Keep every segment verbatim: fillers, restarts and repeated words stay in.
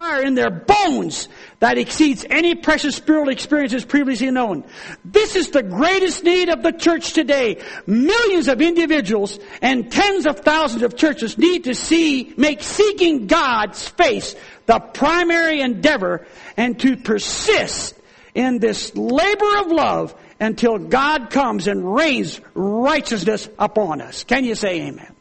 fire in their bones that exceeds any precious spiritual experiences previously known. This is the greatest need of the church today. Millions of individuals and tens of thousands of churches need to see, make seeking God's face the primary endeavor, and to persist in this labor of love until God comes and rains righteousness upon us. Can you say amen?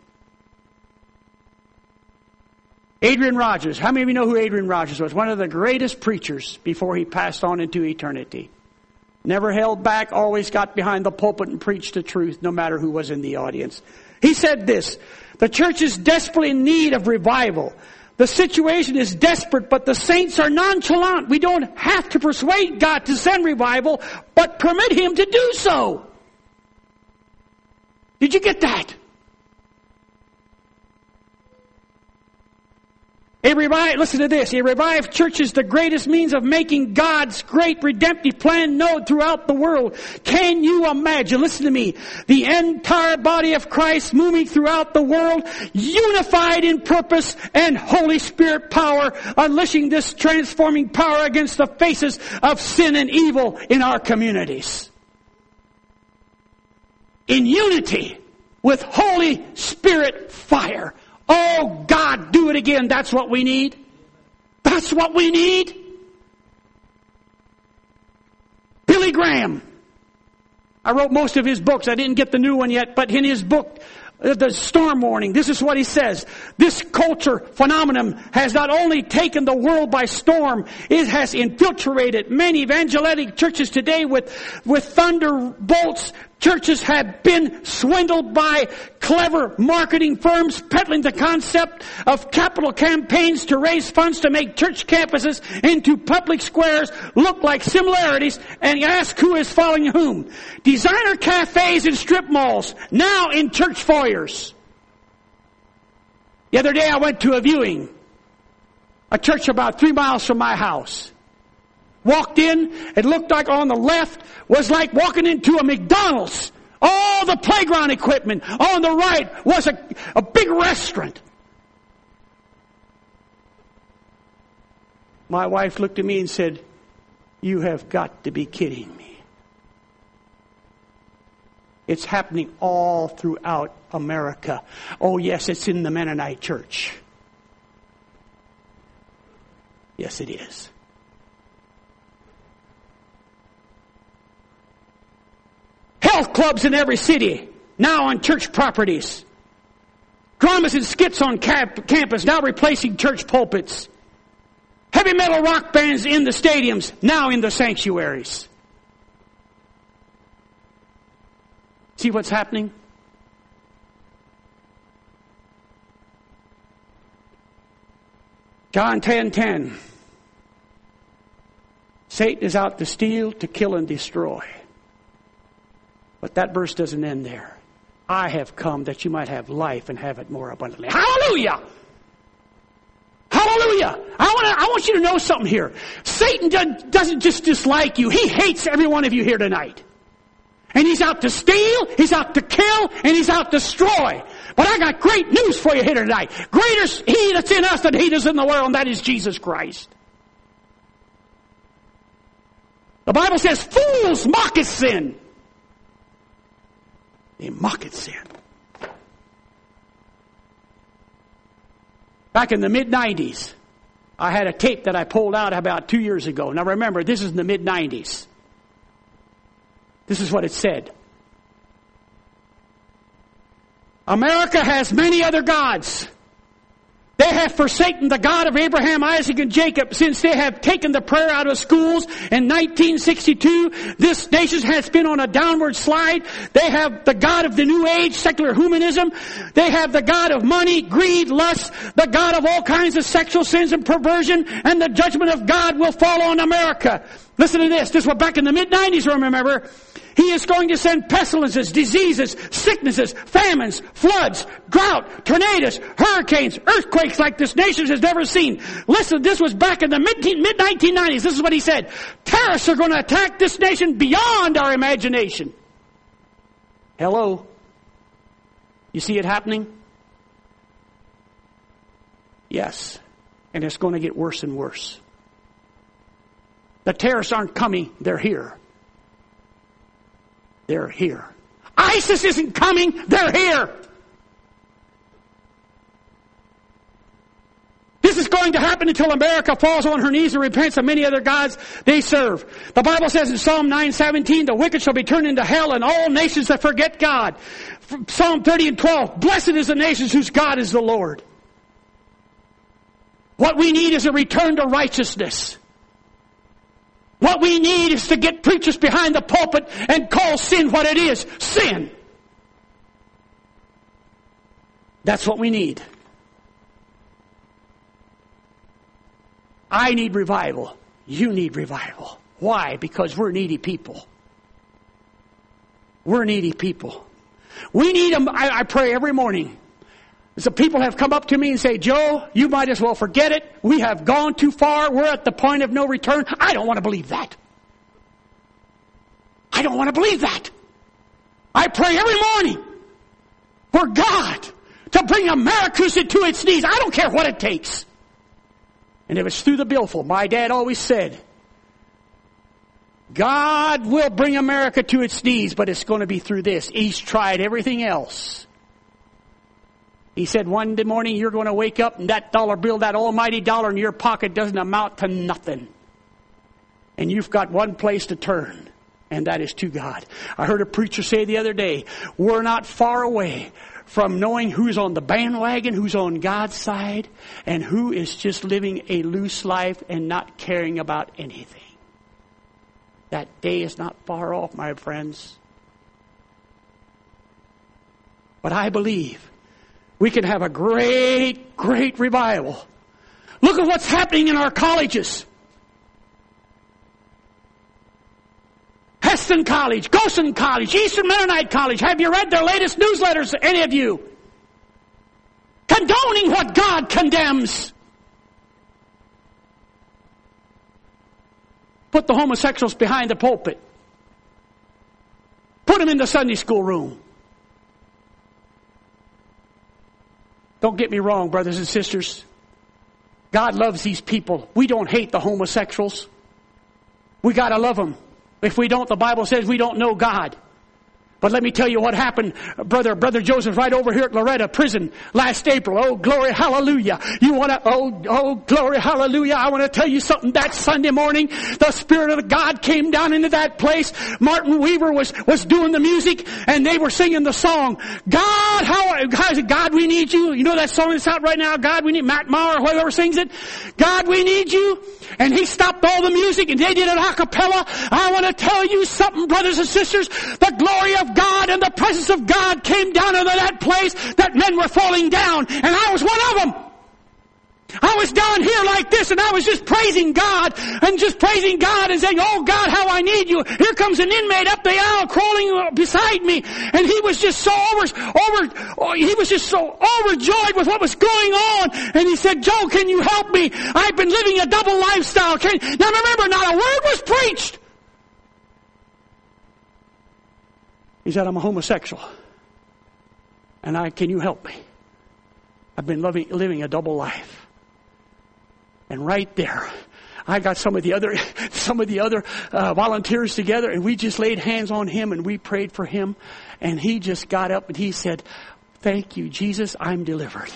Adrian Rogers. How many of you know who Adrian Rogers was? One of the greatest preachers before he passed on into eternity. Never held back, always got behind the pulpit and preached the truth, no matter who was in the audience. He said this: the church is desperately in need of revival. The situation is desperate, but the saints are nonchalant. We don't have to persuade God to send revival, but permit Him to do so. Did you get that? A revived, listen to this. A revived church is the greatest means of making God's great redemptive plan known throughout the world. Can you imagine? Listen to me. The entire body of Christ moving throughout the world, unified in purpose and Holy Spirit power, unleashing this transforming power against the faces of sin and evil in our communities. In unity with Holy Spirit fire. Oh, God, do it again. That's what we need. That's what we need. Billy Graham. I wrote most of his books. I didn't get the new one yet, but in his book, The Storm Warning, this is what he says. This culture phenomenon has not only taken the world by storm, it has infiltrated many evangelical churches today with, with thunderbolts. Churches have been swindled by clever marketing firms peddling the concept of capital campaigns to raise funds to make church campuses into public squares look like similarities, and ask who is following whom. Designer cafes and strip malls, now in church foyers. The other day I went to a viewing, a church about three miles from my house. Walked in, it looked like on the left was like walking into a McDonald's. All the playground equipment. On the right was a, a big restaurant. My wife looked at me and said, "You have got to be kidding me." It's happening all throughout America. Oh yes, it's in the Mennonite church. Yes, it is. Health clubs in every city, now on church properties. Dramas and skits on camp- campus, now replacing church pulpits. Heavy metal rock bands in the stadiums, now in the sanctuaries. See what's happening? John ten ten. Satan is out to steal, to kill, and destroy. But that verse doesn't end there. I have come that you might have life and have it more abundantly. Hallelujah! Hallelujah! I want to, I want you to know something here. Satan doesn't just dislike you. He hates every one of you here tonight. And he's out to steal, he's out to kill, and he's out to destroy. But I got great news for you here tonight. Greater is He that's in us than he that's in the world, and that is Jesus Christ. The Bible says, fools mock at sin. They mock at sin. Back in the mid nineties, I had a tape that I pulled out about two years ago. Now remember, this is in the mid nineties. This is what it said. America has many other gods. They have forsaken the God of Abraham, Isaac, and Jacob. Since they have taken the prayer out of schools in nineteen sixty-two, this nation has been on a downward slide. They have the God of the New Age, secular humanism. They have the God of money, greed, lust, the God of all kinds of sexual sins and perversion, and the judgment of God will fall on America. Listen to this. This was back in the mid nineties, remember. He is going to send pestilences, diseases, sicknesses, famines, floods, drought, tornadoes, hurricanes, earthquakes like this nation has never seen. Listen, this was back in the mid nineteen nineties. This is what he said. Terrorists are going to attack this nation beyond our imagination. Hello? You see it happening? Yes. And it's going to get worse and worse. The terrorists aren't coming. They're here. They're here. ISIS isn't coming. They're here. This is going to happen until America falls on her knees and repents of many other gods they serve. The Bible says in Psalm nine seventeen, the wicked shall be turned into hell and all nations that forget God. Psalm thirty and twelve, blessed is the nations whose God is the Lord. What we need is a return to righteousness. What we need is to get preachers behind the pulpit and call sin what it is. Sin. That's what we need. I need revival. You need revival. Why? Because we're needy people. We're needy people. We need them. I, I pray every morning. So people have come up to me and say, Joe, you might as well forget it. We have gone too far. We're at the point of no return. I don't want to believe that. I don't want to believe that. I pray every morning for God to bring America to its knees. I don't care what it takes. And if it's through the billfold, my dad always said, God will bring America to its knees, but it's going to be through this. He's tried everything else. He said one morning you're going to wake up and that dollar bill, that almighty dollar in your pocket doesn't amount to nothing. And you've got one place to turn, and that is to God. I heard a preacher say the other day, we're not far away from knowing who's on the bandwagon, who's on God's side, and who is just living a loose life and not caring about anything. That day is not far off, my friends. But I believe we can have a great, great revival. Look at what's happening in our colleges. Heston College, Goshen College, Eastern Mennonite College. Have you read their latest newsletters, any of you? Condoning what God condemns. Put the homosexuals behind the pulpit. Put them in the Sunday school room. Don't get me wrong, brothers and sisters. God loves these people. We don't hate the homosexuals. We got to love them. If we don't, the Bible says we don't know God. But let me tell you what happened. Brother, Brother Joseph right over here at Loretta Prison last April. Oh, glory, hallelujah. You want to, oh, oh, glory, hallelujah. I want to tell you something. That Sunday morning, the Spirit of God came down into that place. Martin Weaver was, was doing the music and they were singing the song. God, how, how is it? God, we need you. You know that song that's out right now? God, we need, Matt Maher or whoever sings it. God, we need you. And he stopped all the music and they did it a cappella. I want to tell you something, brothers and sisters. The glory of God and the presence of God came down into that place that men were falling down. And I was one of them. I was down here like this and I was just praising God and just praising God and saying, oh God, how I need you. Here comes an inmate up the aisle crawling beside me. And he was just so over, over, he was just so overjoyed with what was going on. And he said, Joe, can you help me? I've been living a double lifestyle. Can, now remember, not a word was preached. He said, I'm a homosexual. And I, can you help me? I've been living, living a double life. And right there, I got some of the other, some of the other uh, volunteers together, and we just laid hands on him and we prayed for him. And he just got up and he said, thank you, Jesus, I'm delivered.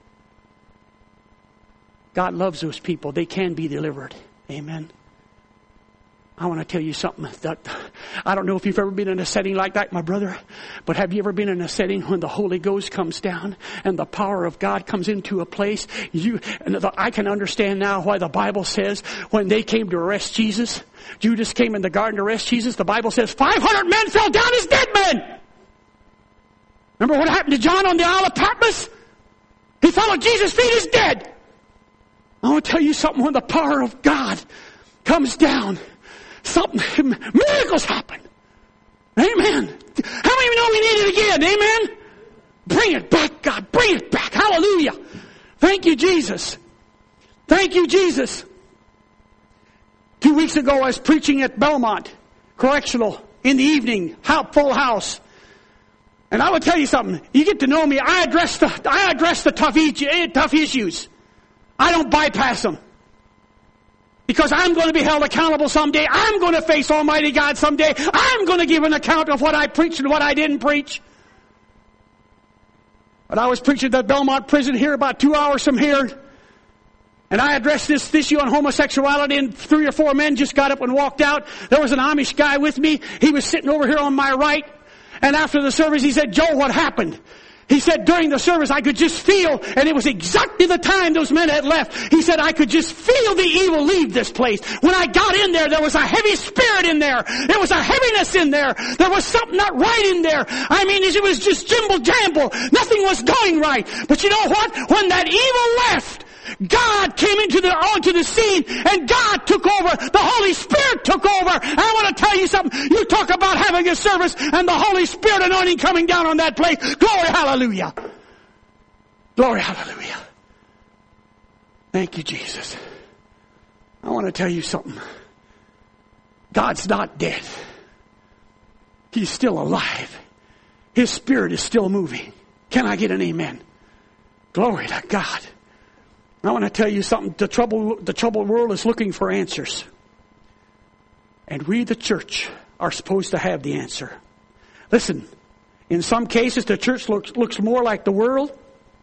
God loves those people. They can be delivered. Amen. I want to tell you something. That, I don't know if you've ever been in a setting like that, my brother, but have you ever been in a setting when the Holy Ghost comes down and the power of God comes into a place? You, and the, I can understand now why the Bible says when they came to arrest Jesus, Judas came in the garden to arrest Jesus. The Bible says five hundred men fell down as dead men. Remember what happened to John on the Isle of Patmos? He fell at Jesus' feet as dead. I want to tell you something. When the power of God comes down, something, miracles happen. Amen. How many know we need it again? Amen. Bring it back, God. Bring it back. Hallelujah. Thank you, Jesus. Thank you, Jesus. Two weeks ago, I was preaching at Belmont Correctional in the evening, full house. And I will tell you something. You get to know me. I address the, I address the tough, tough issues. I don't bypass them. Because I'm going to be held accountable someday. I'm going to face Almighty God someday. I'm going to give an account of what I preached and what I didn't preach. But I was preaching at the Belmont prison here about two hours from here. And I addressed this issue on homosexuality, and three or four men just got up and walked out. There was an Amish guy with me. He was sitting over here on my right. And after the service, he said, Joe, what happened? He said, during the service, I could just feel, and it was exactly the time those men had left. He said, I could just feel the evil leave this place. When I got in there, there was a heavy spirit in there. There was a heaviness in there. There was something not right in there. I mean, it was just jimble jamble. Nothing was going right. But you know what? When that evil left, God came into the, onto the scene, and God took over. The Holy Spirit took over. And I want to tell you something. You talk about having a service and the Holy Spirit anointing coming down on that place. Glory, hallelujah. Glory, hallelujah. Thank you, Jesus. I want to tell you something. God's not dead. He's still alive. His Spirit is still moving. Can I get an amen? Glory to God. I want to tell you something. The trouble, the troubled world is looking for answers. And we, the church, are supposed to have the answer. Listen, in some cases, the church looks, looks more like the world.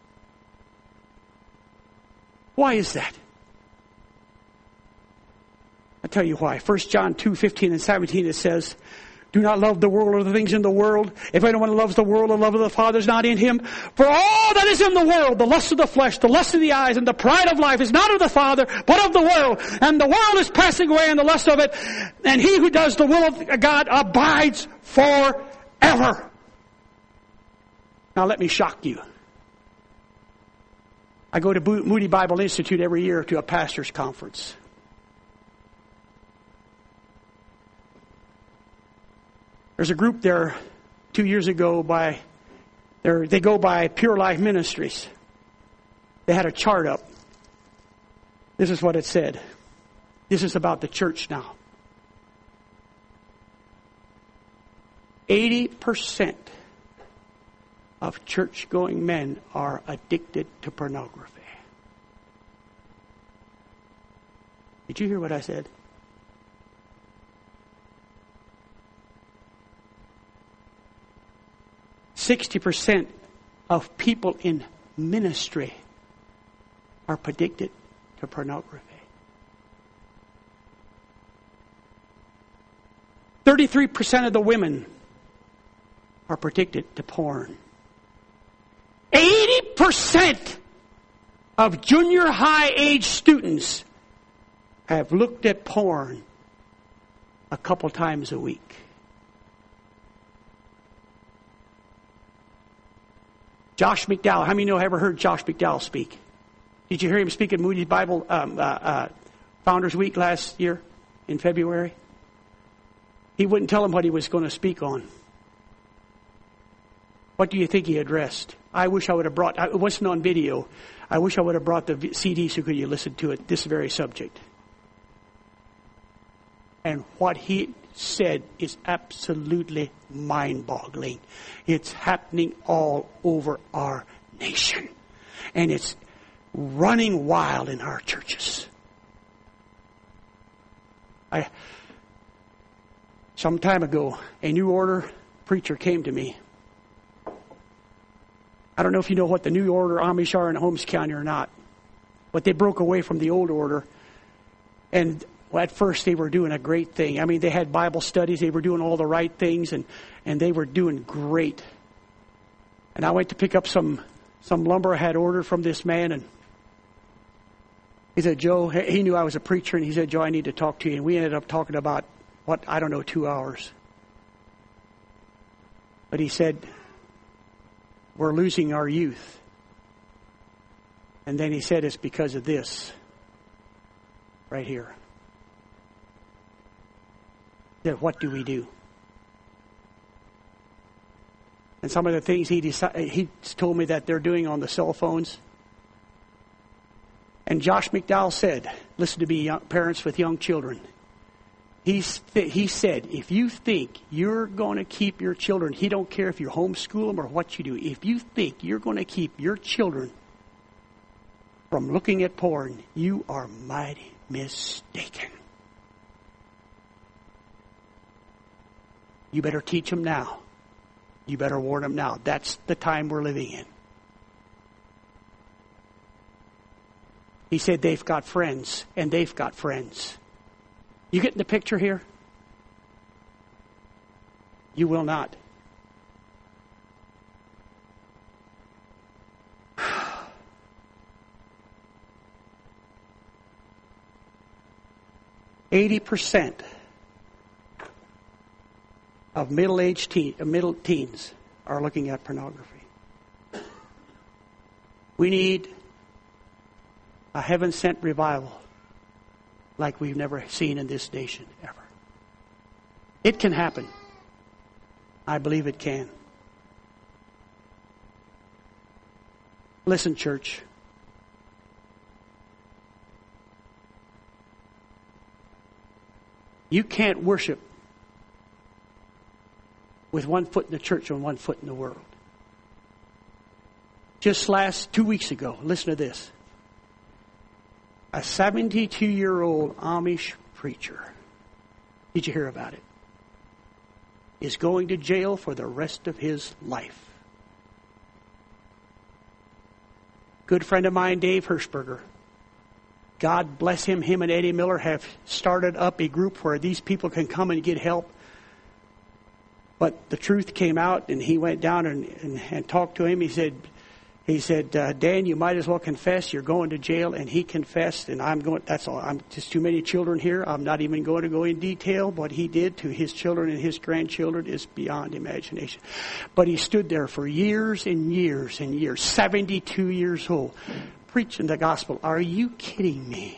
Why is that? I'll tell you why. First John two, fifteen and seventeen, it says, do not love the world or the things in the world. If anyone loves the world, the love of the Father is not in him. For all that is in the world, the lust of the flesh, the lust of the eyes, and the pride of life is not of the Father, but of the world. And the world is passing away and the lust of it. And he who does the will of God abides forever. Now let me shock you. I go to Moody Bible Institute every year to a pastor's conference. There's a group there two years ago by, they go by Pure Life Ministries. They had a chart up. This is what it said. This is about the church now. eighty percent of church-going men are addicted to pornography. Did you hear what I said? sixty percent of people in ministry are addicted to pornography. thirty-three percent of the women are addicted to porn. eighty percent of junior high age students have looked at porn a couple times a week. Josh McDowell. How many know ever heard Josh McDowell speak? Did you hear him speak at Moody's Bible um, uh, uh, Founders Week last year in February? He wouldn't tell him what he was going to speak on. What do you think he addressed? I wish I would have brought, it wasn't on video. I wish I would have brought the C D so could you listen to it, this very subject. And what he said is absolutely mind-boggling. It's happening all over our nation. And it's running wild in our churches. I, some time ago, a New Order preacher came to me. I don't know if you know what the New Order Amish are in Holmes County or not, but they broke away from the old order. And well, at first they were doing a great thing. I mean, they had Bible studies. They were doing all the right things, and, and they were doing great. And I went to pick up some, some lumber I had ordered from this man, and he said, Joe, he knew I was a preacher, and he said, Joe, I need to talk to you. And we ended up talking about, what, I don't know, two hours. But he said, we're losing our youth. And then he said, it's because of this right here. Then what do we do? And some of the things he decided, he told me that they're doing on the cell phones. And Josh McDowell said, listen to me, young, parents with young children. He, he said, if you think you're going to keep your children, he don't care if you homeschool them or what you do. If you think you're going to keep your children from looking at porn, you are mighty mistaken. You better teach them now. You better warn them now. That's the time we're living in. He said they've got friends, and they've got friends. You getting the picture here? You will not. Eighty percent of middle-aged teen, uh, middle teens are looking at pornography. We need a heaven-sent revival like we've never seen in this nation ever. It can happen. I believe it can. Listen, church. You can't worship with one foot in the church and one foot in the world. Just last two weeks ago, listen to this. A seventy-two-year-old Amish preacher, did you hear about it? Is going to jail for the rest of his life. Good friend of mine, Dave Hirschberger. God bless him. Him and Eddie Miller have started up a group where these people can come and get help. But the truth came out, and he went down and, and, and talked to him. He said, he said, uh, Dan, you might as well confess. You're going to jail. And he confessed, and I'm going, that's all. I'm just too many children here. I'm not even going to go in detail. What he did to his children and his grandchildren is beyond imagination. But he stood there for years and years and years, seventy-two years old, preaching the gospel. Are you kidding me?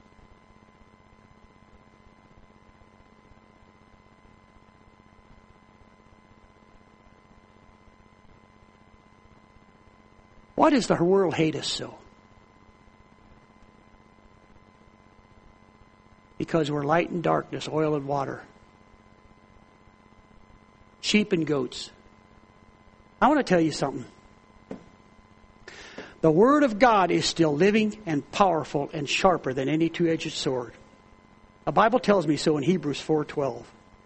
Why does the world hate us so? Because we're light and darkness, oil and water. Sheep and goats. I want to tell you something. The Word of God is still living and powerful and sharper than any two-edged sword. The Bible tells me so in Hebrews four twelve.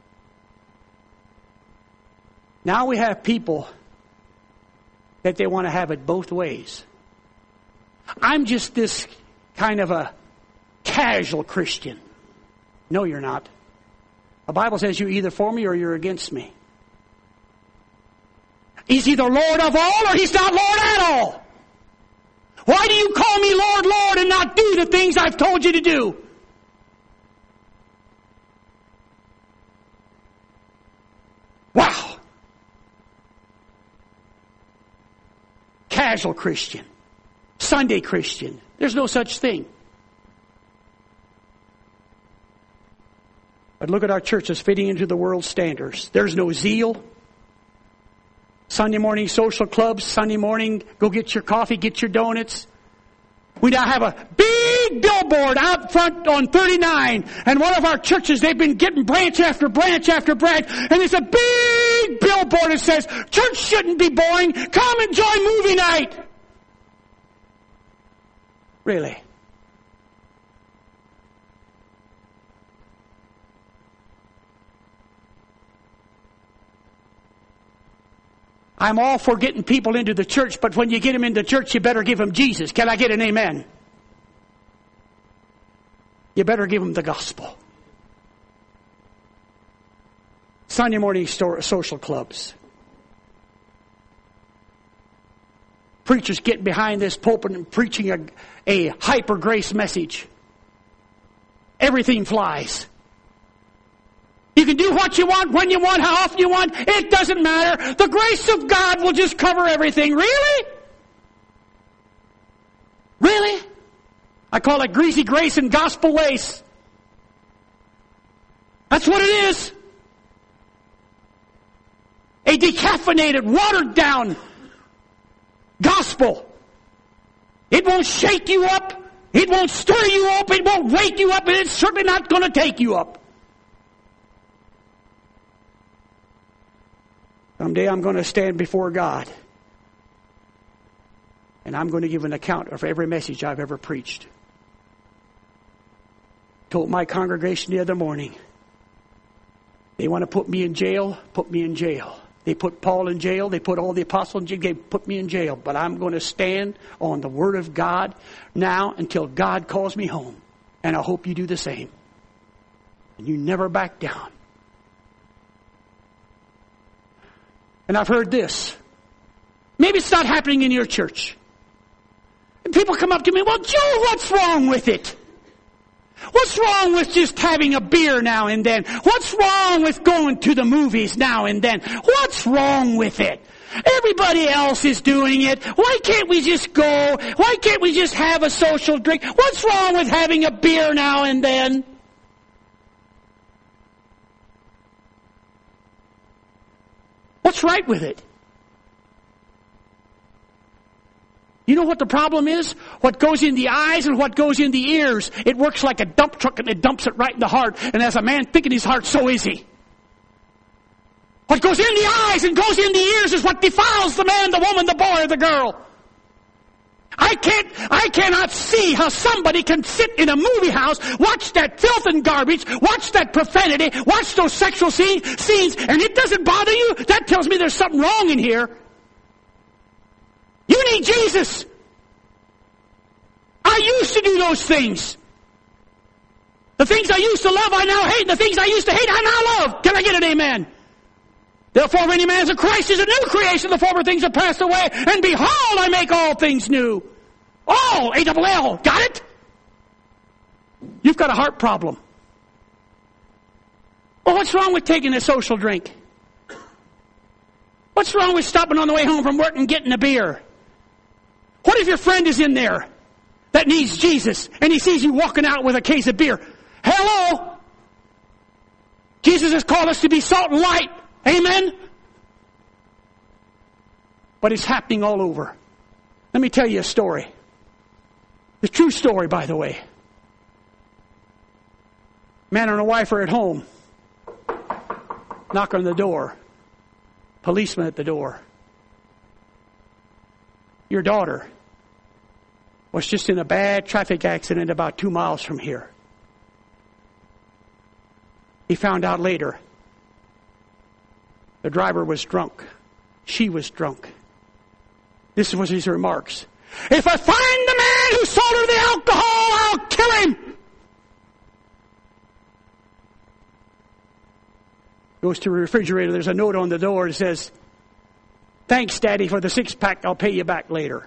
Now we have people that they want to have it both ways. I'm just this kind of a casual Christian. No, you're not. The Bible says you're either for me or you're against me. He's either Lord of all or He's not Lord at all. Why do you call me Lord, Lord, and not do the things I've told you to do? Wow. Casual Christian. Sunday Christian. There's no such thing. But look at our churches fitting into the world's standards. There's no zeal. Sunday morning social clubs. Sunday morning, go get your coffee, get your donuts. We now have a big billboard out front on thirty-nine. And one of our churches, they've been getting branch after branch after branch. And there's a big billboard that says, church shouldn't be boring. Come enjoy movie night. Really? I'm all for getting people into the church, but when you get them into church, you better give them Jesus. Can I get an amen? You better give them the gospel. Sunday morning social clubs. Preachers getting behind this pulpit and preaching a, a hyper grace message. Everything flies. You can do what you want, when you want, how often you want. It doesn't matter. The grace of God will just cover everything. Really? Really? I call it greasy grace and gospel lace. That's what it is. A decaffeinated, watered down gospel. It won't shake you up. It won't stir you up. It won't wake you up. And it's certainly not going to take you up. Someday I'm going to stand before God. And I'm going to give an account of every message I've ever preached. Told my congregation the other morning, they want to put me in jail, put me in jail. They put Paul in jail. They put all the apostles in jail. They put me in jail. But I'm going to stand on the Word of God now until God calls me home. And I hope you do the same. And you never back down. And I've heard this. Maybe it's not happening in your church. And people come up to me, well, Joe, what's wrong with it? What's wrong with just having a beer now and then? What's wrong with going to the movies now and then? What's wrong with it? Everybody else is doing it. Why can't we just go? Why can't we just have a social drink? What's wrong with having a beer now and then? What's right with it? You know what the problem is? What goes in the eyes and what goes in the ears. It works like a dump truck and it dumps it right in the heart. And as a man think in his heart, so is he. What goes in the eyes and goes in the ears is what defiles the man, the woman, the boy, or the girl. I can't, I cannot see how somebody can sit in a movie house, watch that filth and garbage, watch that profanity, watch those sexual scene, scenes, and it doesn't bother you? That tells me there's something wrong in here. You need Jesus. I used to do those things. The things I used to love, I now hate. The things I used to hate, I now love. Can I get an amen? Therefore, if any man is in Christ, is a new creation. The former things have passed away. And behold, I make all things new. All, A double L. Got it? You've got a heart problem. Well, what's wrong with taking a social drink? What's wrong with stopping on the way home from work and getting a beer? What if your friend is in there that needs Jesus and he sees you walking out with a case of beer? Hello? Jesus has called us to be salt and light. Amen? But it's happening all over. Let me tell you a story. The true story, by the way. Man and a wife are at home. Knock on the door. Policeman at the door. Your daughter was just in a bad traffic accident about two miles from here. He found out later the driver was drunk. She was drunk. This was his remarks. If I find the man who sold her the alcohol, I'll kill him. Goes to the refrigerator. There's a note on the door that says, thanks, Daddy, for the six-pack. I'll pay you back later.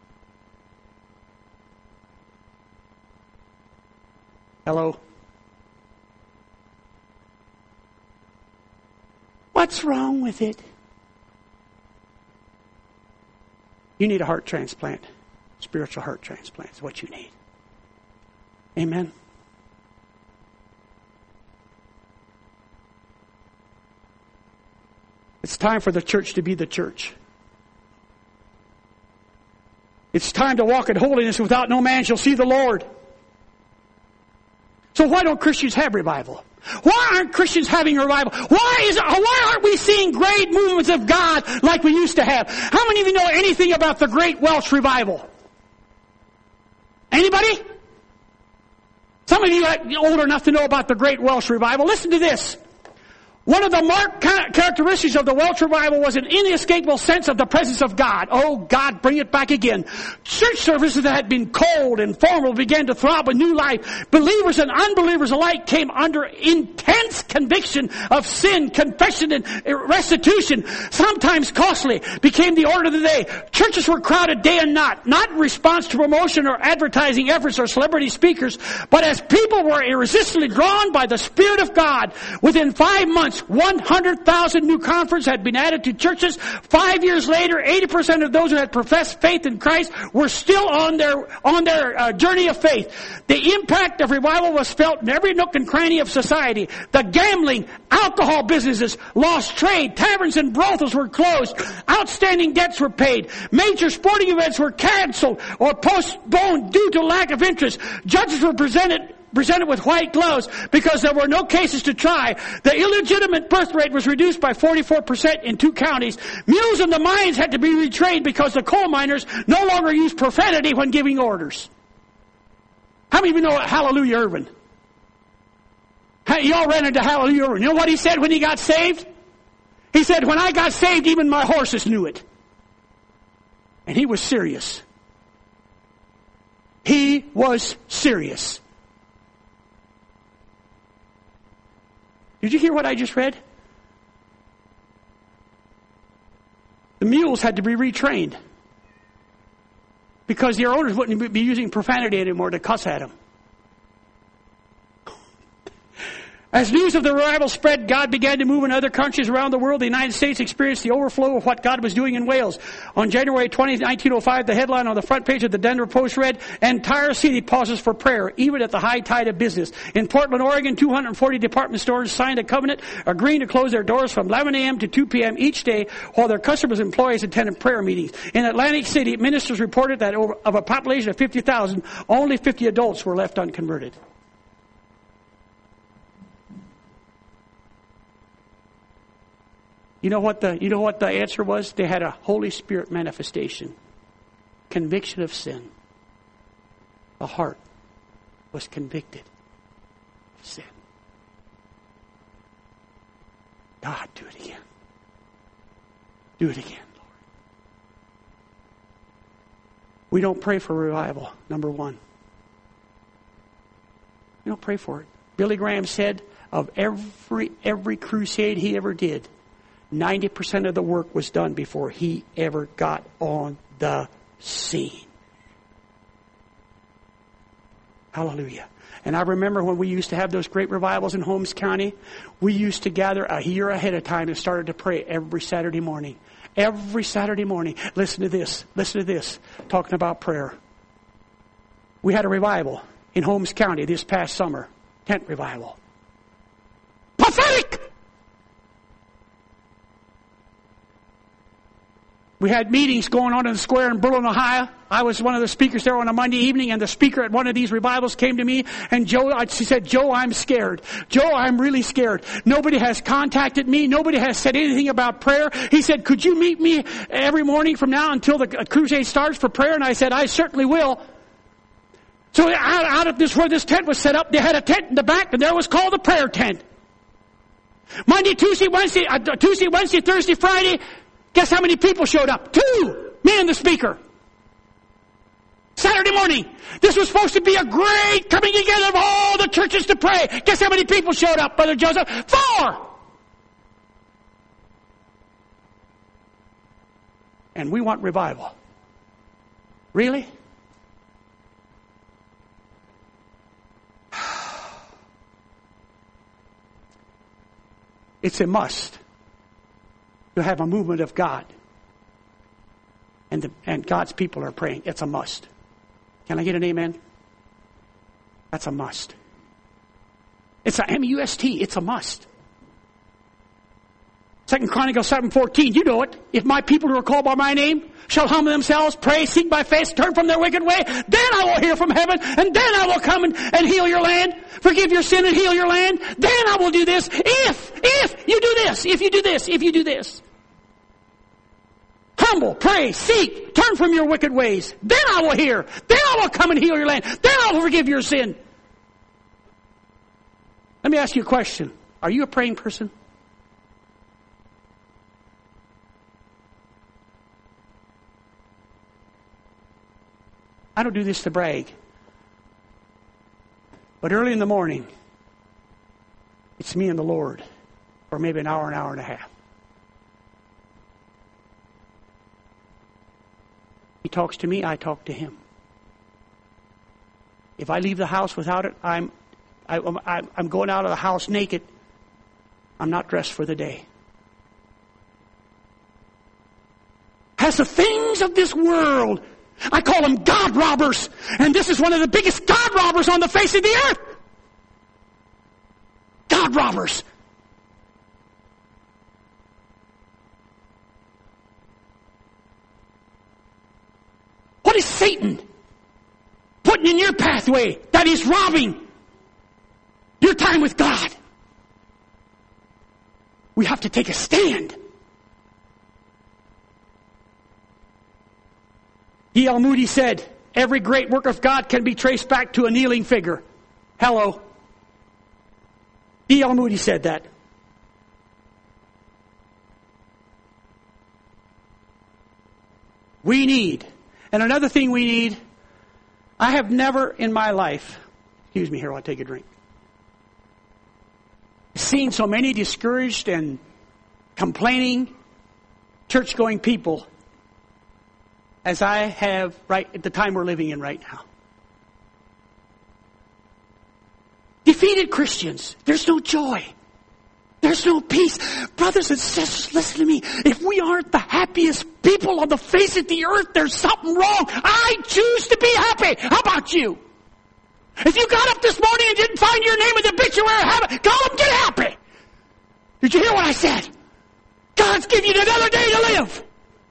Hello? What's wrong with it? You need a heart transplant. Spiritual heart transplant is what you need. Amen? It's time for the church to be the church. It's time to walk in holiness. Without no man shall see the Lord. So why don't Christians have revival? Why aren't Christians having revival? Why is why aren't we seeing great movements of God like we used to have? How many of you know anything about the Great Welsh Revival? Anybody? Some of you are old enough to know about the Great Welsh Revival. Listen to this. One of the marked characteristics of the Welsh Revival was an inescapable sense of the presence of God. Oh, God, bring it back again. Church services that had been cold and formal began to throb with new life. Believers and unbelievers alike came under intense conviction of sin, confession, and restitution, sometimes costly, became the order of the day. Churches were crowded day and night, not in response to promotion or advertising efforts or celebrity speakers, but as people were irresistibly drawn by the Spirit of God. Within five months, one hundred thousand new converts had been added to churches. Five years later, eighty percent of those who had professed faith in Christ were still on their on their uh, journey of faith. The impact of revival was felt in every nook and cranny of society. The gambling, alcohol businesses lost trade. Taverns and brothels were closed. Outstanding debts were paid. Major sporting events were canceled or postponed due to lack of interest. Judges were presented presented with white gloves because there were no cases to try. The illegitimate birth rate was reduced by forty-four percent in two counties. Mules in the mines had to be retrained because the coal miners no longer used profanity when giving orders. How many of you know Hallelujah Irvin? Y'all ran into Hallelujah Irvin. You know what he said when he got saved? He said, when I got saved, even my horses knew it. And he was serious. He was serious. Did you hear what I just read? The mules had to be retrained because their owners wouldn't be using profanity anymore to cuss at them. As news of the revival spread, God began to move in other countries around the world. The United States experienced the overflow of what God was doing in Wales. On January twentieth, nineteen oh five, the headline on the front page of the Denver Post read, "Entire city pauses for prayer, even at the high tide of business." In Portland, Oregon, two hundred forty department stores signed a covenant agreeing to close their doors from eleven a.m. to two p.m. each day while their customers and employees attended prayer meetings. In Atlantic City, ministers reported that over, of a population of fifty thousand, only fifty adults were left unconverted. You know what the you know what the answer was? They had a Holy Spirit manifestation. Conviction of sin. The heart was convicted of sin. God, do it again. Do it again, Lord. We don't pray for revival, number one. We don't pray for it. Billy Graham said of every every crusade he ever did, ninety percent of the work was done before he ever got on the scene. Hallelujah. And I remember when we used to have those great revivals in Holmes County, we used to gather a year ahead of time and started to pray every Saturday morning. Every Saturday morning. Listen to this. Listen to this. Talking about prayer. We had a revival in Holmes County this past summer. Tent revival. Pathetic! We had meetings going on in the square in Berlin, Ohio. I was one of the speakers there on a Monday evening, and the speaker at one of these revivals came to me, and Joe, she said, Joe, I'm scared. Joe, I'm really scared. Nobody has contacted me. Nobody has said anything about prayer. He said, could you meet me every morning from now until the crusade starts for prayer? And I said, I certainly will. So out, out of this, where this tent was set up, they had a tent in the back, and there was called the prayer tent. Monday, Tuesday, Wednesday, uh, Tuesday, Wednesday, Thursday, Friday. Guess how many people showed up? Two! Me and the speaker. Saturday morning. This was supposed to be a great coming together of all the churches to pray. Guess how many people showed up, Brother Joseph? Four! And we want revival. Really? It's a must to have a movement of God. And, the, and God's people are praying. It's a must. Can I get an amen? That's a must. It's a M U S T. It's a must. Second Chronicles seven fourteen. You know it. If my people who are called by my name shall humble themselves, pray, seek my face, turn from their wicked way, then I will hear from heaven, and then I will come and, and heal your land, forgive your sin and heal your land. Then I will do this. If, if you do this, if you do this, if you do this. Humble, pray, seek, turn from your wicked ways. Then I will hear. Then I will come and heal your land. Then I will forgive your sin. Let me ask you a question. Are you a praying person? I don't do this to brag. But early in the morning, it's me and the Lord for maybe an hour, an hour and a half. He talks to me, I talk to him. If I leave the house without it, I'm, I, I'm, I'm going out of the house naked. I'm not dressed for the day. Has the things of this world, I call them God robbers, and this is one of the biggest God robbers on the face of the earth. God robbers. What is Satan putting in your pathway that he's robbing? your time with God. We have to take a stand. D L Moody said, every great work of God can be traced back to a kneeling figure. Hello. D L Moody said that. We need, and another thing we need, I have never in my life, excuse me here while I take a drink, seen so many discouraged and complaining church-going people as I have right at the time we're living in right now. Defeated Christians. There's no joy. There's no peace. Brothers and sisters, listen to me. If we aren't the happiest people on the face of the earth, there's something wrong. I choose to be happy. How about you? If you got up this morning and didn't find your name in the obituary, call them, get happy. Did you hear what I said? God's given you another day to live.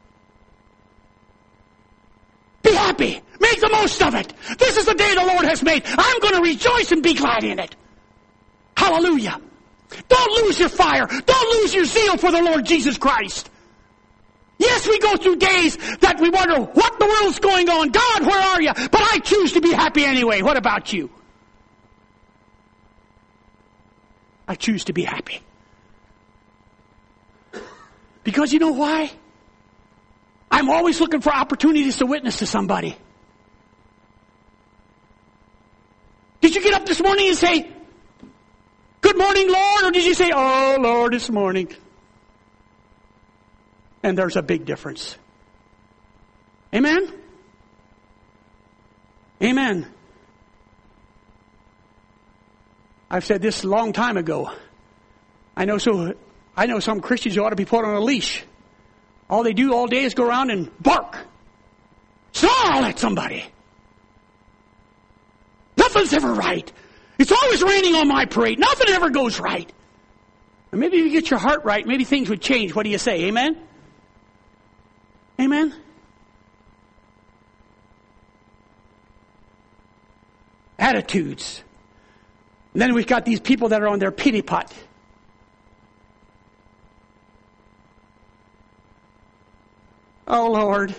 Be happy. Make the most of it. This is the day the Lord has made. I'm going to rejoice and be glad in it. Hallelujah. Don't lose your fire. Don't lose your zeal for the Lord Jesus Christ. Yes, we go through days that we wonder, what in the world's going on? God, where are you? But I choose to be happy anyway. What about you? I choose to be happy. Because you know why? I'm always looking for opportunities to witness to somebody. Did you get up this morning and say, good morning, Lord? Or did you say, oh, Lord, it's morning? And there's a big difference. Amen? Amen. I've said this a long time ago. I know so. I know some Christians who ought to be put on a leash. All they do all day is go around and bark. Snarl at somebody. Nothing's ever right. It's always raining on my parade. Nothing ever goes right. And maybe if you get your heart right, maybe things would change. What do you say? Amen? Amen? Attitudes. And then we've got these people that are on their pity pot. Oh, Lord.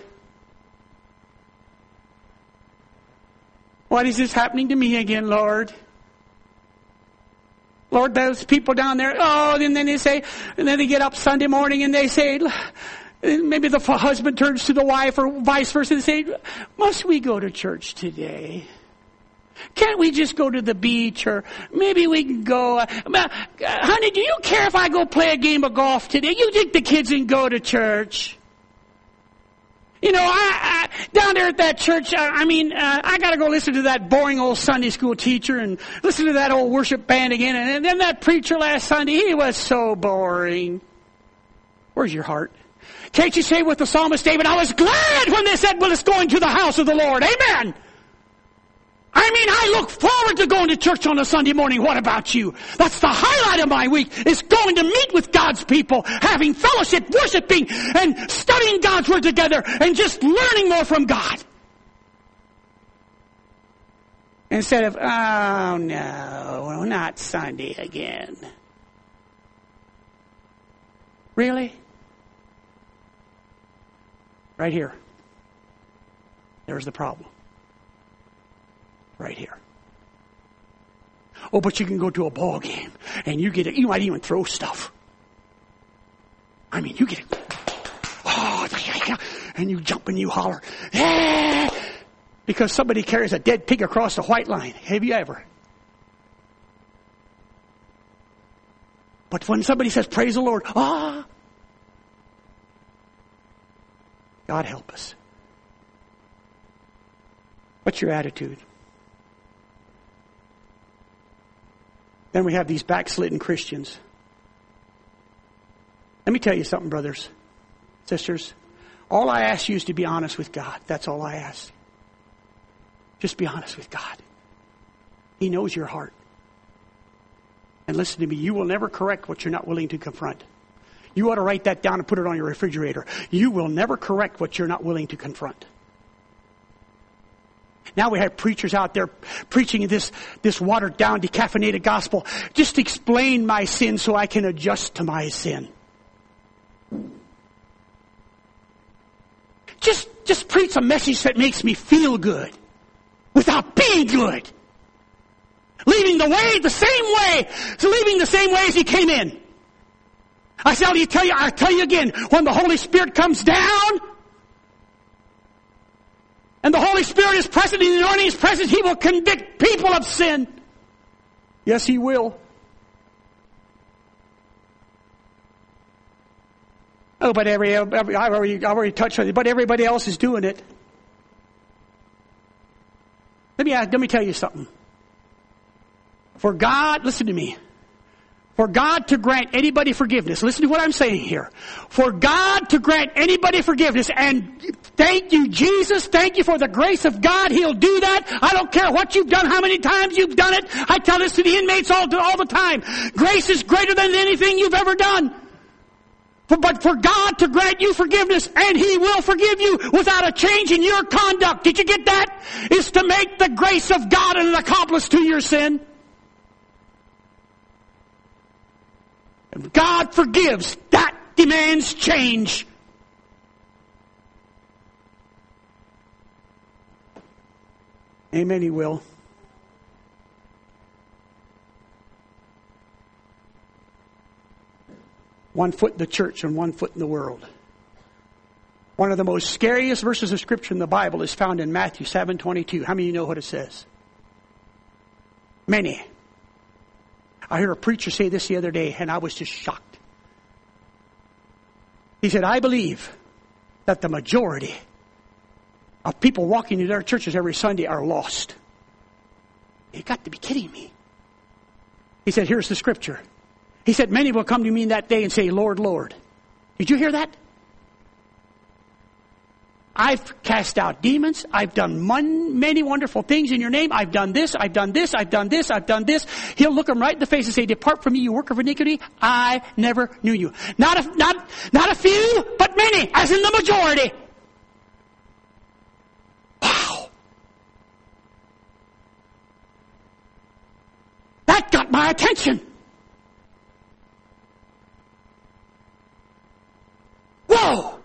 What is this happening to me again, Lord? Lord, those people down there, oh, and then they say, and then they get up Sunday morning and they say, maybe the husband turns to the wife or vice versa and say, must we go to church today? Can't we just go to the beach, or maybe we can go, uh, honey, do you care if I go play a game of golf today? You take the kids and go to church. You know, I, I down there at that church, I, I mean, uh, I got to go listen to that boring old Sunday school teacher and listen to that old worship band again. And, and then that preacher last Sunday, he was so boring. Where's your heart? Can't you say with the psalmist David, I was glad when they said, well, let's go into the house of the Lord. Amen. I mean, I look forward to going to church on a Sunday morning. What about you? That's the highlight of my week, is going to meet with God's people, having fellowship, worshiping, and studying God's Word together, and just learning more from God. Instead of, oh no, not Sunday again. Really? Right here. There's the problem. Right here. Oh, but you can go to a ball game and you get it. You might even throw stuff. I mean, you get it. Oh, and you jump and you holler. Yeah! Because somebody carries a dead pig across the white line. Have you ever? But when somebody says, praise the Lord, ah! God help us. What's your attitude? Then we have these backslidden Christians. Let me tell you something, brothers, sisters. All I ask you is to be honest with God. That's all I ask. Just be honest with God. He knows your heart. And listen to me, you will never correct what you're not willing to confront. You ought to write that down and put it on your refrigerator. You will never correct what you're not willing to confront. Now we have preachers out there preaching this, this watered down, decaffeinated gospel. Just explain my sin so I can adjust to my sin. Just, just preach a message that makes me feel good without being good. Leaving the way the same way, so leaving the same way as he came in. I tell you, tell you, I tell you again, when the Holy Spirit comes down, and the Holy Spirit is present, and the anointing is present, He will convict people of sin. Yes, He will. Oh, but every, every I've already, I've already touched on it, but everybody else is doing it. Let me, let me tell you something. For God, listen to me. For God to grant anybody forgiveness, listen to what I'm saying here. For God to grant anybody forgiveness, and thank you, Jesus, thank you for the grace of God, He'll do that. I don't care what you've done, how many times you've done it. I tell this to the inmates all, all the time. Grace is greater than anything you've ever done. For, but for God to grant you forgiveness, and He will forgive you without a change in your conduct. Did you get that? Is to make the grace of God an accomplice to your sin. If God forgives, that demands change. Amen, He will. One foot in the church and one foot in the world. One of the most scariest verses of Scripture in the Bible is found in Matthew seven twenty-two. How many of you know what it says? Many. I heard a preacher say this the other day, and I was just shocked. He said, I believe that the majority of people walking into our churches every Sunday are lost. You've got to be kidding me. He said, here's the Scripture. He said, many will come to me in that day and say, Lord, Lord. Did you hear that? I've cast out demons. I've done mon- many wonderful things in your name. I've done this. I've done this. I've done this. I've done this. He'll look them right in the face and say, depart from me, you worker of iniquity. I never knew you. Not a, not, not a few, but many, as in the majority. Wow. That got my attention. Whoa.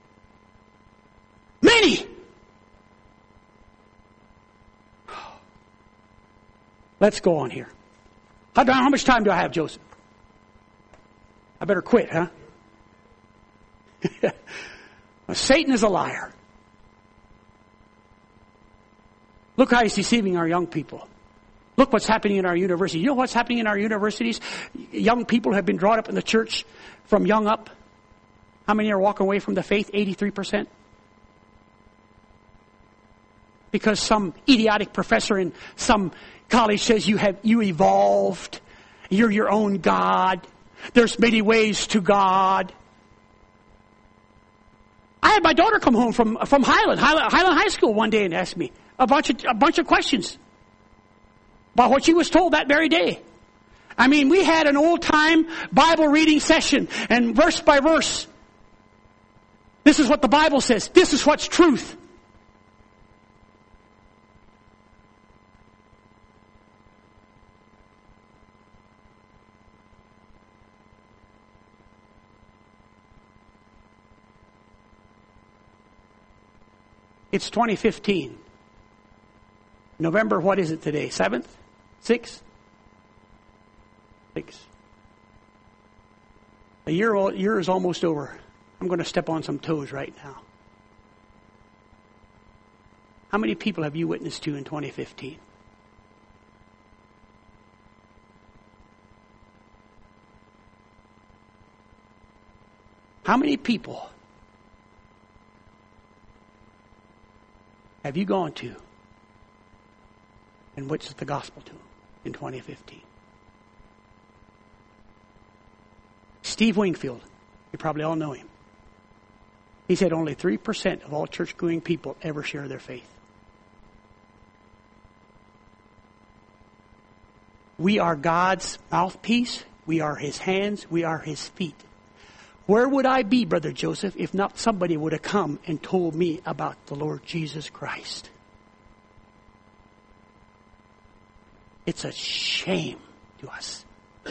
Many. Let's go on here. How, how much time do I have, Joseph? I better quit, huh? Satan is a liar. Look how he's deceiving our young people. Look what's happening in our universities. You know what's happening in our universities? Young people have been brought up in the church from young up. How many are walking away from the faith? eighty-three percent. Because some idiotic professor in some college says you have you evolved. You're your own God. There's many ways to God. I had my daughter come home from from Highland, Highland, Highland High School one day and ask me a bunch of a bunch of questions about what she was told that very day. I mean, we had an old time Bible reading session, and verse by verse, this is what the Bible says. This is what's truth. It's twenty fifteen. November, what is it today? seventh? sixth? sixth. A year, year is almost over. I'm going to step on some toes right now. How many people have you witnessed to in twenty fifteen? How many people have you gone to and witnessed the gospel to in twenty fifteen? Steve Wingfield, you probably all know him. He said only three percent of all church-going people ever share their faith. We are God's mouthpiece. We are His hands. We are His feet. Where would I be, Brother Joseph, if not somebody would have come and told me about the Lord Jesus Christ? It's a shame to us.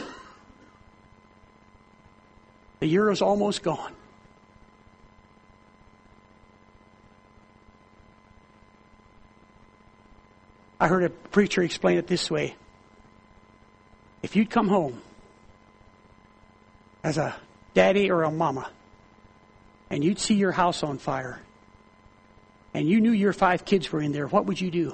The year is almost gone. I heard a preacher explain it this way. If you'd come home as a daddy or a mama, and you'd see your house on fire, and you knew your five kids were in there, what would you do?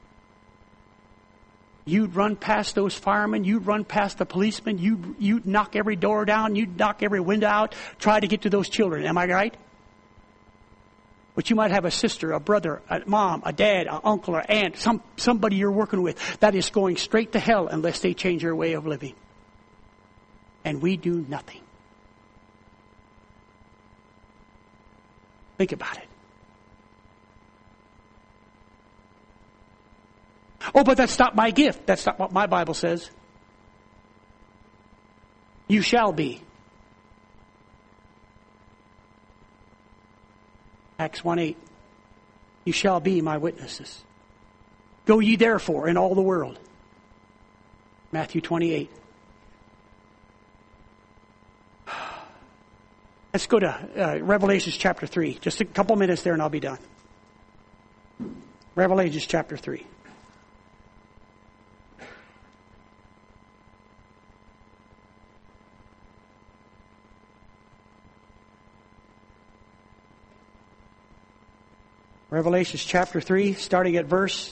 You'd run past those firemen, you'd run past the policemen, you'd, you'd knock every door down, you'd knock every window out, try to get to those children. Am I right? But you might have a sister, a brother, a mom, a dad, an uncle, or aunt, some somebody you're working with that is going straight to hell unless they change their way of living. And we do nothing. Think about it. Oh, but that's not my gift. That's not what my Bible says. You shall be. Acts one eight. You shall be my witnesses. Go ye therefore in all the world. Matthew twenty-eight. Let's go to uh, Revelation chapter three. Just a couple minutes there and I'll be done. Revelation chapter three. Revelation chapter three, starting at verse,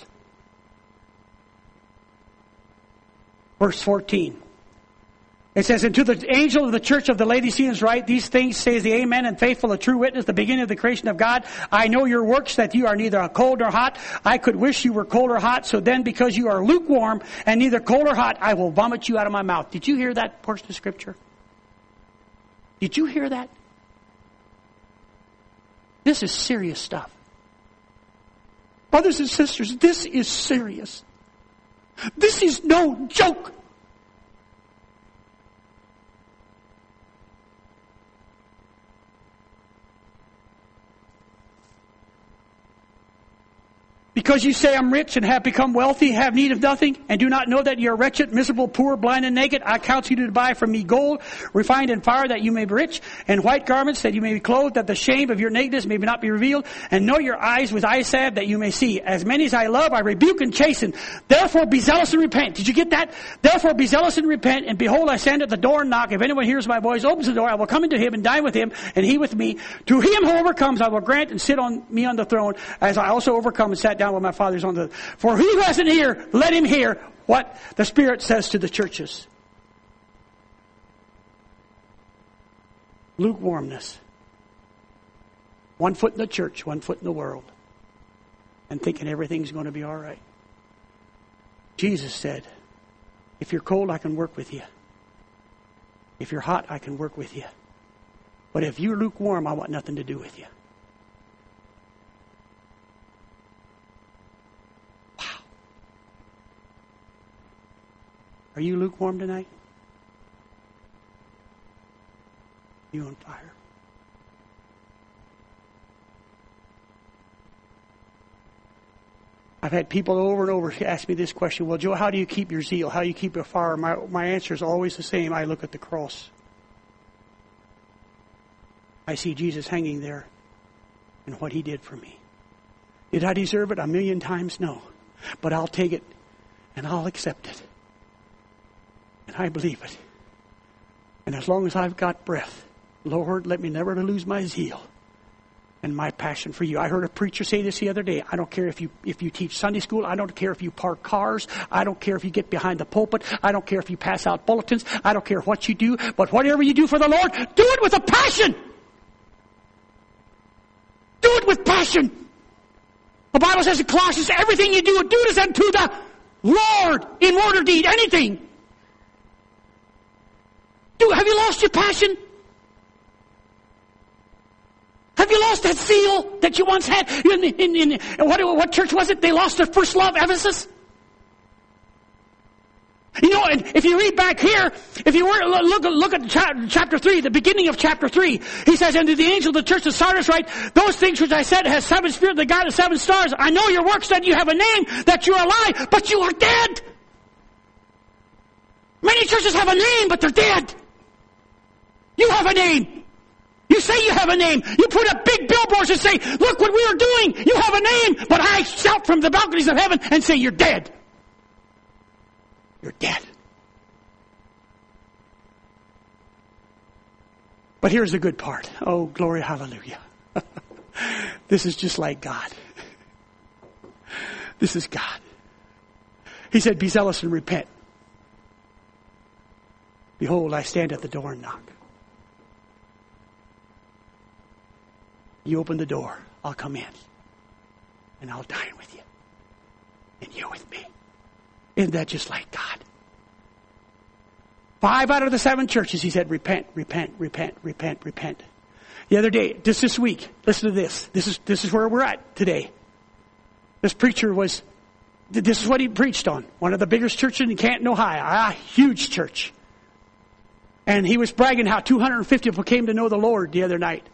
verse fourteen. It says, and to the angel of the church of the Laodiceans write, these things says the Amen and faithful and true witness, the beginning of the creation of God. I know your works, that you are neither cold nor hot. I could wish you were cold or hot. So then because you are lukewarm and neither cold or hot, I will vomit you out of my mouth. Did you hear that portion of Scripture? Did you hear that? This is serious stuff. Brothers and sisters, this is serious. This is no joke. Because you say, I'm rich and have become wealthy, have need of nothing, and do not know that you are wretched, miserable, poor, blind, and naked, I counsel you to buy from me gold, refined in fire, that you may be rich, and white garments, that you may be clothed, that the shame of your nakedness may not be revealed, and know your eyes with eye salve, that you may see. As many as I love, I rebuke and chasten. Therefore be zealous and repent. Did you get that? Therefore be zealous and repent, and behold, I stand at the door and knock. If anyone hears my voice, opens the door, I will come into him and dine with him, and he with me. To him who overcomes, I will grant and sit on me on the throne, as I also overcome and sat down with my fathers on the. For he who hasn't ear, let him hear what the Spirit says to the churches. Lukewarmness. One foot in the church, one foot in the world, and thinking everything's going to be all right. Jesus said, if you're cold, I can work with you. If you're hot, I can work with you. But if you're lukewarm, I want nothing to do with you. Are you lukewarm tonight? You on fire? I've had people over and over ask me this question. Well, Joe, how do you keep your zeal? How do you keep your fire? My, my answer is always the same. I look at the cross. I see Jesus hanging there and what he did for me. Did I deserve it? A million times? No. But I'll take it and I'll accept it. And I believe it. And as long as I've got breath, Lord, let me never lose my zeal and my passion for you. I heard a preacher say this the other day. I don't care if you if you teach Sunday school. I don't care if you park cars. I don't care if you get behind the pulpit. I don't care if you pass out bulletins. I don't care what you do. But whatever you do for the Lord, do it with a passion. Do it with passion. The Bible says in Colossians, everything you do, do it as unto the Lord in word or deed. Anything. Do, have you lost your passion? Have you lost that zeal that you once had? In, in, in, what, what church was it? They lost their first love, Ephesus? You know, and if you read back here, if you were look look at chapter three, the beginning of chapter three, he says, "And to the angel of the church of Sardis write, those things which I said has seven spirits, the God of seven stars. I know your works, that you have a name, that you are alive, but you are dead." many churches have a name, but they're dead. You have a name. You say you have a name. You put up big billboards and say, look what we are doing. You have a name. But I shout from the balconies of heaven and say, you're dead. You're dead. But here's the good part. Oh, glory, hallelujah. This is just like God. This is God. He said, be zealous and repent. Behold, I stand at the door and knock. You open the door, I'll come in. And I'll dine with you. And you with me. Isn't that just like God? Five out of the seven churches, he said, repent, repent, repent, repent, repent. The other day, just this week, listen to this. This is, this is where we're at today. This preacher was, this is what he preached on. One of the biggest churches in Canton, Ohio. A huge church. And he was bragging how two hundred fifty people came to know the Lord the other night.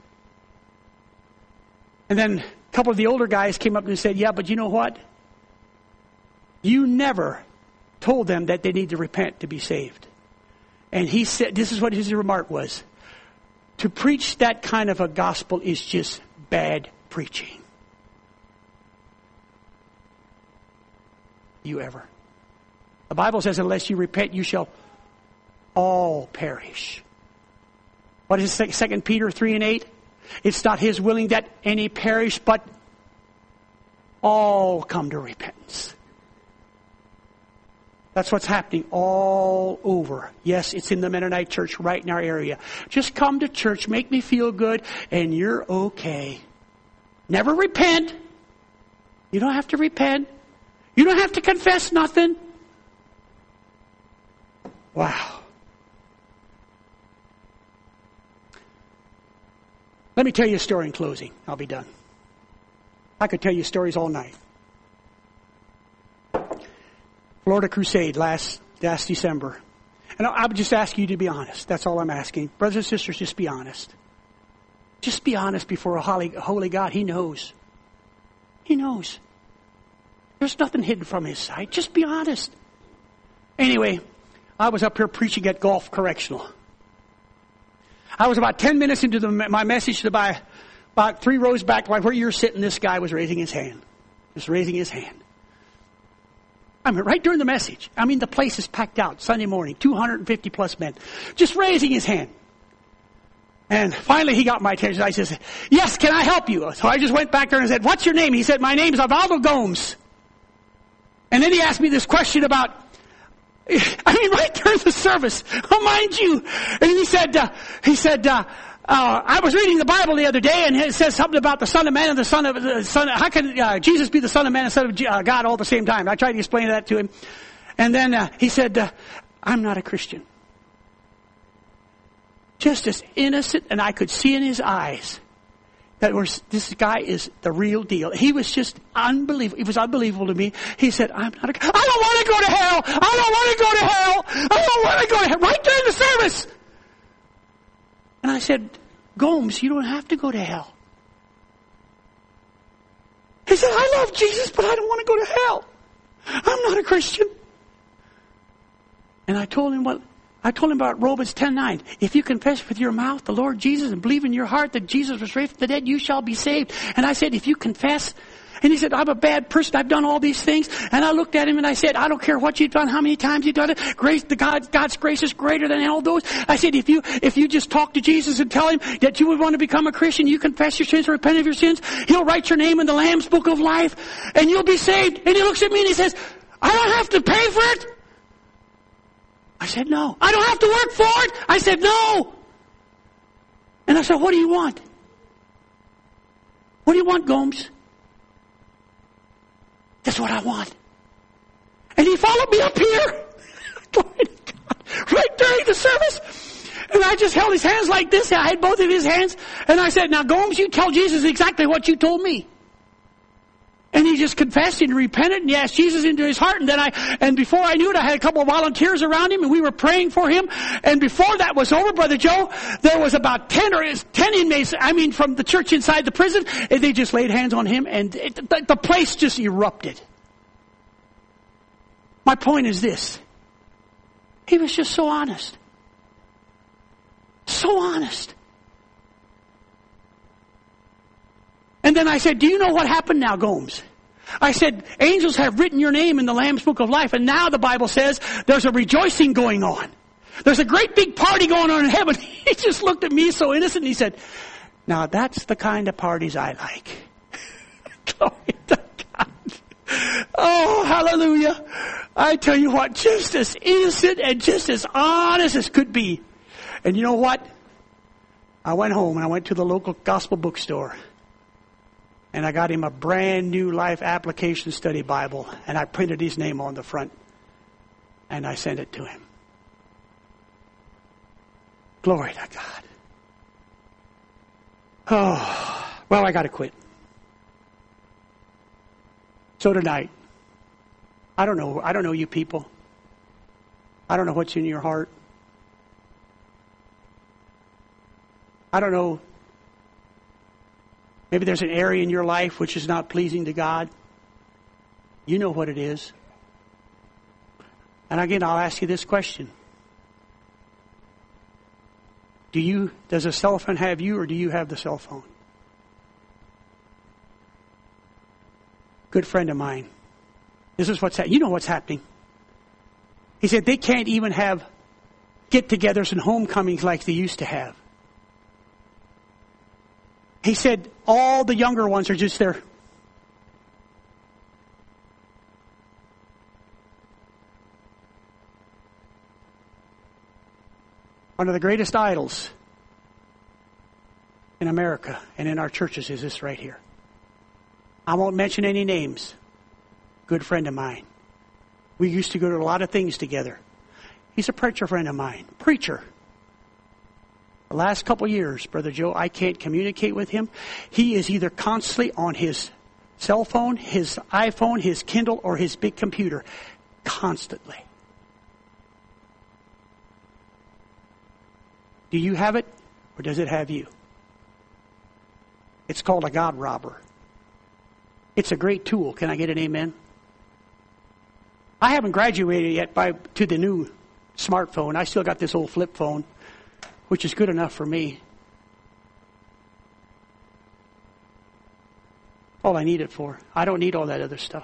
And then a couple of the older guys came up and said, yeah, but you know what? You never told them that they need to repent to be saved. And he said, this is what his remark was. To preach that kind of a gospel is just bad preaching. You ever? The Bible says, unless you repent, you shall all perish. What is it, Second Peter three and eight? It's not his willing that any perish, but all come to repentance. That's what's happening all over. Yes, it's in the Mennonite church right in our area. Just come to church, make me feel good, and you're okay. Never repent. You don't have to repent. You don't have to confess nothing. Wow. Let me tell you a story in closing. I'll be done. I could tell you stories all night. Florida Crusade last last December. And I would just ask you to be honest. That's all I'm asking. Brothers and sisters, just be honest. Just be honest before a holy, holy God. He knows. He knows. There's nothing hidden from His sight. Just be honest. Anyway, I was up here preaching at Gulf Correctional. I was about ten minutes into the, my message, to by about three rows back, like where you're sitting, this guy was raising his hand. Just raising his hand. I mean, right during the message. I mean, the place is packed out Sunday morning, two hundred fifty plus men. Just raising his hand. And finally he got my attention. I said, yes, can I help you? So I just went back there and said, what's your name? He said, my name is Osvaldo Gomes. And then he asked me this question about, I mean, right there in the service, oh, mind you. And he said, uh, he said, uh, uh, I was reading the Bible the other day, and it says something about the Son of Man and the Son of the Son. How can uh, Jesus be the Son of Man and Son of uh, God all at the same time? I tried to explain that to him, and then uh, he said, uh, "I'm not a Christian." Just as innocent, and I could see in his eyes that was, this guy is the real deal. He was just unbelievable. It was unbelievable to me. He said, I'm not a, I don't want to go to hell. I don't want to go to hell. I don't want to go to hell. Right during the service. And I said, Gomes, you don't have to go to hell. He said, I love Jesus, but I don't want to go to hell. I'm not a Christian. And I told him what, I told him about Romans ten nine. If you confess with your mouth the Lord Jesus and believe in your heart that Jesus was raised from the dead, you shall be saved. And I said, if you confess, and he said, I'm a bad person. I've done all these things. And I looked at him and I said, I don't care what you've done, how many times you've done it. Grace, the God, God's grace is greater than all those. I said, if you, if you just talk to Jesus and tell him that you would want to become a Christian, you confess your sins, repent of your sins, he'll write your name in the Lamb's book of life and you'll be saved. And he looks at me and he says, I don't have to pay for it. I said, no. I don't have to work for it. I said, no. And I said, what do you want? What do you want, Gomes? That's what I want. And he followed me up here. Right during the service. And I just held his hands like this. I had both of his hands. And I said, now, Gomes, you tell Jesus exactly what you told me. And he just confessed and repented and he asked Jesus into his heart. And then I, and before I knew it, I had a couple of volunteers around him and we were praying for him. And before that was over, Brother Joe, there was about ten or ten inmates, I mean, from the church inside the prison. And they just laid hands on him and it, the, the place just erupted. My point is this. He was just so honest. So honest. And then I said, do you know what happened now, Gomes? I said, angels have written your name in the Lamb's Book of Life, and now the Bible says there's a rejoicing going on. There's a great big party going on in heaven. He just looked at me so innocent and he said, now that's the kind of parties I like. Glory to God. Oh, hallelujah. I tell you what, just as innocent and just as honest as could be. And you know what? I went home and I went to the local gospel bookstore. And I got him a brand new Life Application Study Bible. And I printed his name on the front. And I sent it to him. Glory to God. Oh, well, I got to quit. So tonight, I don't know. I don't know you people. I don't know what's in your heart. I don't know. Maybe there's an area in your life which is not pleasing to God. You know what it is. And again, I'll ask you this question. Do you, does a cell phone have you, or do you have the cell phone? Good friend of mine. This is what's happening. You know what's happening. He said they can't even have get-togethers and homecomings like they used to have. He said all the younger ones are just there. One of the greatest idols in America and in our churches is this right here. I won't mention any names. Good friend of mine. We used to go to a lot of things together. He's a preacher friend of mine. Preacher. The last couple of years, Brother Joe, I can't communicate with him. He is either constantly on his cell phone, his iPhone, his Kindle, or his big computer. Constantly. Do you have it, or does it have you? It's called a God robber. It's a great tool. Can I get an amen? I haven't graduated yet by to the new smartphone. I still got this old flip phone, which is good enough for me. All I need it for. I don't need all that other stuff.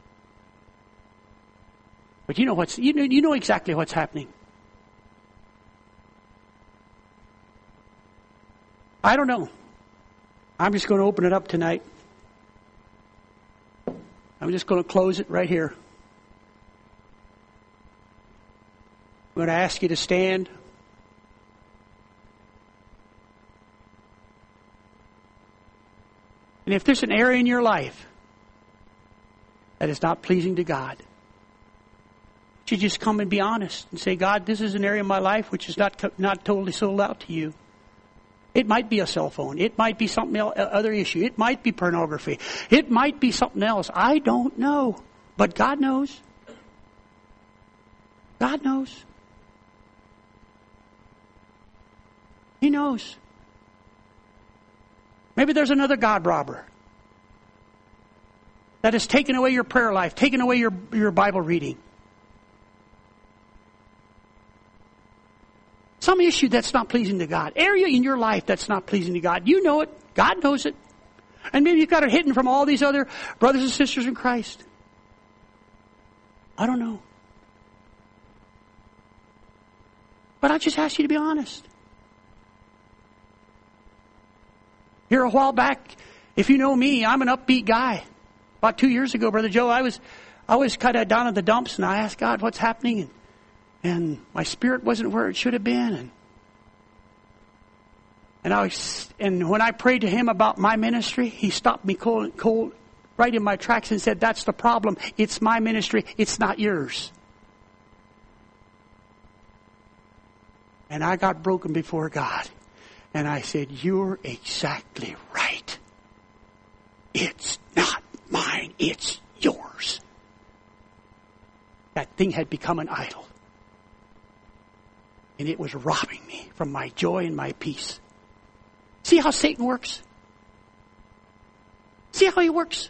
But you know what's you know, you know exactly what's happening. I don't know. I'm just going to open it up tonight. I'm just going to close it right here. I'm going to ask you to stand. And if there's an area in your life that is not pleasing to God, you just come and be honest and say, God, this is an area of my life which is not not totally sold out to you. It might be a cell phone. It might be something else, other issue. It might be pornography. It might be something else. I don't know. But God knows. God knows. He knows. Maybe there's another God robber that has taken away your prayer life, taken away your, your Bible reading. Some issue that's not pleasing to God. Area in your life that's not pleasing to God. You know it. God knows it. And maybe you've got it hidden from all these other brothers and sisters in Christ. I don't know. But I just ask you to be honest. Here a while back, if you know me, I'm an upbeat guy. About two years ago, Brother Joe, I was I was kind of down in the dumps, and I asked God, what's happening? And, and my spirit wasn't where it should have been. And and I was, and when I prayed to Him about my ministry, He stopped me cold, cold right in my tracks and said, that's the problem. It's my ministry. It's not yours. And I got broken before God. And I said, you're exactly right. It's not mine. It's yours. That thing had become an idol. And it was robbing me from my joy and my peace. See how Satan works? See how he works?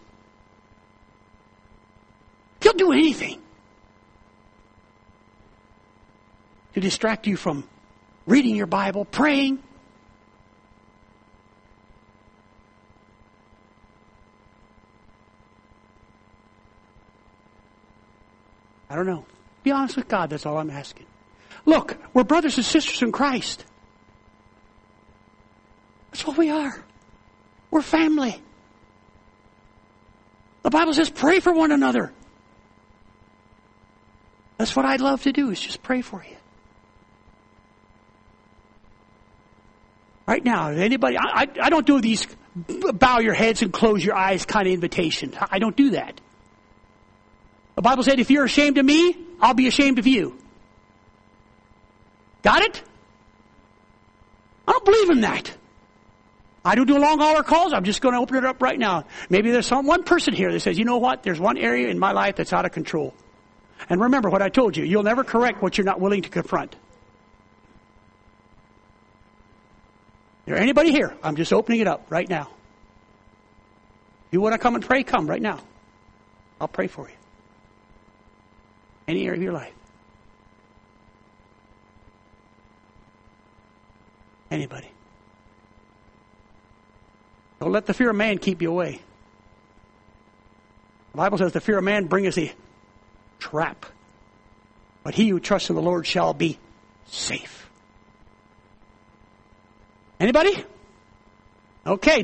He'll do anything. to distract you from reading your Bible, praying. I don't know. Be honest with God, that's all I'm asking. Look, we're brothers and sisters in Christ. That's what we are. We're family. The Bible says pray for one another. That's what I'd love to do, is just pray for you. Right now, anybody, I, I, I don't do these bow your heads and close your eyes kind of invitation. I don't do that. The Bible said, if you're ashamed of me, I'll be ashamed of you. Got it? I don't believe in that. I don't do long hour calls. I'm just going to open it up right now. Maybe there's some one person here that says, you know what? There's one area in my life that's out of control. And remember what I told you. You'll never correct what you're not willing to confront. Is there anybody here? I'm just opening it up right now. If you want to come and pray, come right now. I'll pray for you. Any area of your life. Anybody. Don't let the fear of man keep you away. The Bible says the fear of man bringeth a trap. But he who trusts in the Lord shall be safe. Anybody? Okay.